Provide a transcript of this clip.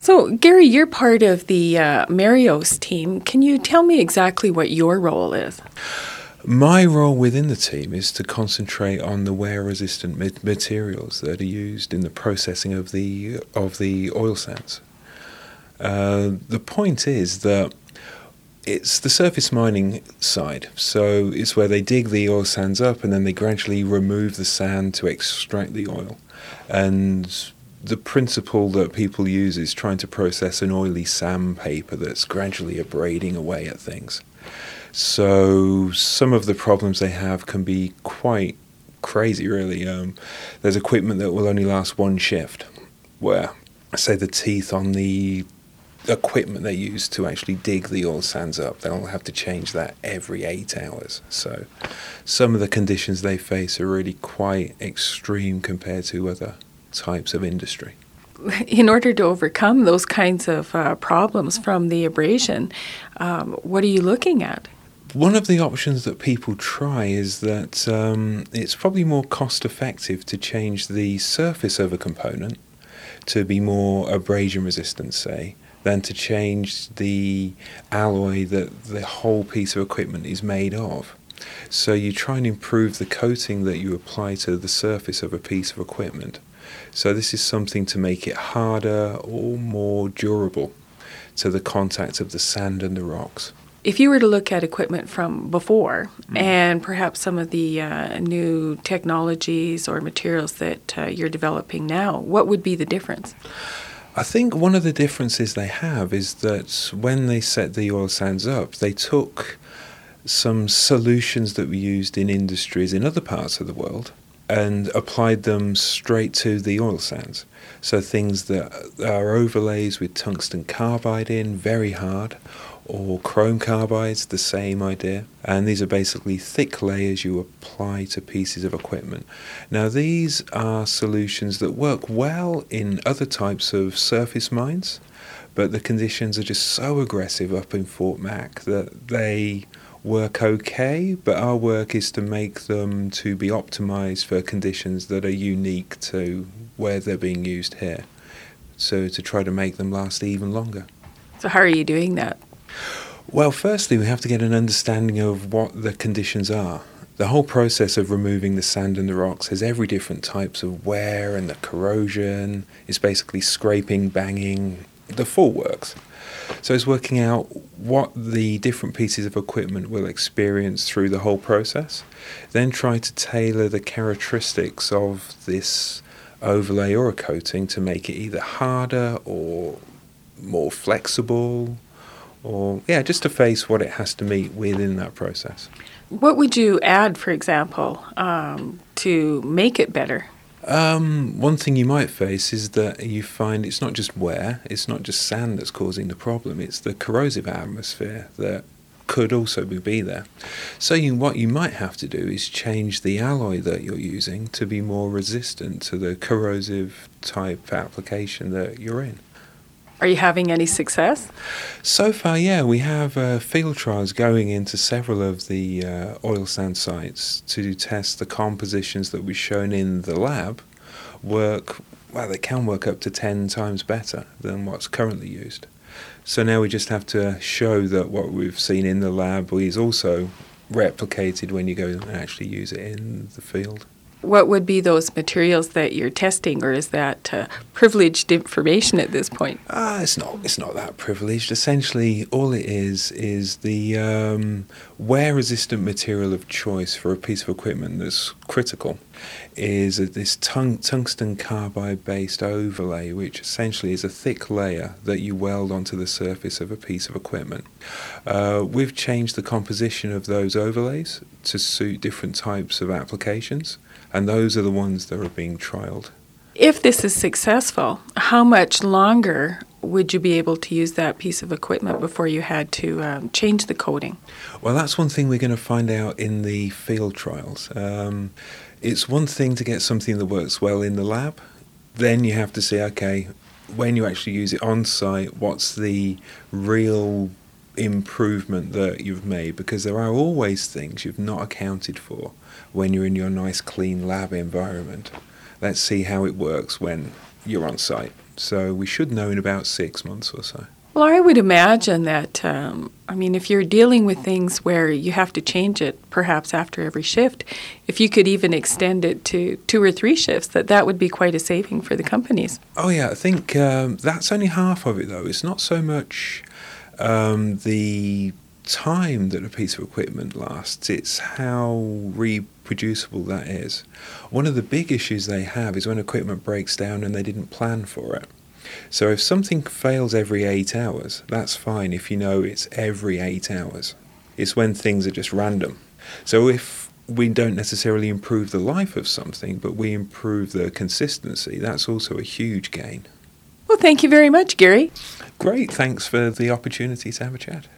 So, Gary, you're part of the Marios team. Can you tell me exactly what your role is? My role within the team is to concentrate on the wear-resistant materials that are used in the processing of the oil sands. The point is that it's the surface mining side, so it's where they dig the oil sands up and then they gradually remove the sand to extract the oil. And the principle that people use is trying to process an oily sandpaper that's gradually abrading away at things. So some of the problems they have can be quite crazy, really. There's equipment that will only last one shift, where, say, the teeth on the equipment they use to actually dig the oil sands up, they'll have to change that every 8 hours. So some of the conditions they face are really quite extreme compared to other types of industry. In order to overcome those kinds of problems from the abrasion, what are you looking at? One of the options that people try is that it's probably more cost effective to change the surface of a component to be more abrasion resistant, say, than to change the alloy that the whole piece of equipment is made of. So you try and improve the coating that you apply to the surface of a piece of equipment. So this is something to make it harder or more durable to the contact of the sand and the rocks. If you were to look at equipment from before and perhaps some of the new technologies or materials that you're developing now, what would be the difference? I think one of the differences they have is that when they set the oil sands up, they took some solutions that were used in industries in other parts of the world and applied them straight to the oil sands. So things that are overlays with tungsten carbide in, very hard, or chrome carbides, the same idea. And these are basically thick layers you apply to pieces of equipment. Now these are solutions that work well in other types of surface mines, but the conditions are just so aggressive up in Fort Mac that they work okay, but our work is to make them to be optimized for conditions that are unique to where they're being used here. So to try to make them last even longer. So how are you doing that? Well, firstly, we have to get an understanding of what the conditions are. The whole process of removing the sand and the rocks has every different types of wear and the corrosion. It's basically scraping, banging, the full works. So it's working out what the different pieces of equipment will experience through the whole process, then try to tailor the characteristics of this overlay or a coating to make it either harder or more flexible, or just to face what it has to meet within that process. What would you add, for example, to make it better? One thing you might face is that you find it's not just wear, it's not just sand that's causing the problem, it's the corrosive atmosphere that could also be there. So what you might have to do is change the alloy that you're using to be more resistant to the corrosive type application that you're in. Are you having any success? So far, yeah. We have field trials going into several of the oil sand sites to test the compositions that we've shown in the lab they can work up to 10 times better than what's currently used. So now we just have to show that what we've seen in the lab is also replicated when you go and actually use it in the field. What would be those materials that you're testing, or is that privileged information at this point? It's not that privileged. Essentially, all it is the wear-resistant material of choice for a piece of equipment that's critical is this tungsten carbide-based overlay, which essentially is a thick layer that you weld onto the surface of a piece of equipment. We've changed the composition of those overlays to suit different types of applications, and those are the ones that are being trialed. If this is successful, how much longer would you be able to use that piece of equipment before you had to change the coating? Well, that's one thing we're going to find out in the field trials. It's one thing to get something that works well in the lab. Then you have to say, okay, when you actually use it on site, what's the real improvement that you've made? Because there are always things you've not accounted for when you're in your nice clean lab environment. Let's see how it works when you're on site. So we should know in about 6 months or so. Well, I would imagine that, if you're dealing with things where you have to change it perhaps after every shift, if you could even extend it to 2 or 3 shifts, that would be quite a saving for the companies. Oh yeah, I think that's only half of it though. It's not so much the time that a piece of equipment lasts, it's how reproducible that is. One of the big issues they have is when equipment breaks down and they didn't plan for it. So if something fails every 8 hours, that's fine if you know it's every 8 hours. It's when things are just random. So if we don't necessarily improve the life of something, but we improve the consistency, that's also a huge gain. Well, thank you very much, Gary. Great, thanks for the opportunity to have a chat.